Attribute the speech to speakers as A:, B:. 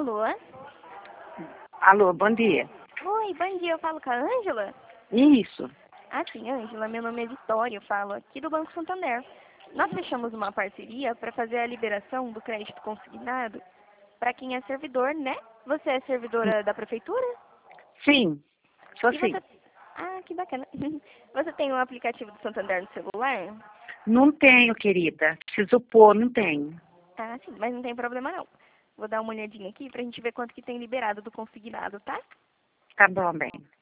A: Alô?
B: Alô, bom dia.
A: Oi, bom dia. Eu falo com a Ângela?
B: Isso.
A: Ah, sim, Ângela. Meu nome é Vitória. Eu falo aqui do Banco Santander. Nós fechamos uma parceria para fazer a liberação do crédito consignado para quem é servidor, né? Você é servidora da prefeitura?
B: Sim, sou
A: E
B: sim.
A: você... Ah, que bacana. Você tem um aplicativo do Santander no celular?
B: Não tenho, querida. Preciso pôr, não tenho.
A: Ah, sim, mas não tem problema não. Vou dar uma olhadinha aqui pra gente ver quanto que tem liberado do consignado, tá?
B: Tá bom, bem.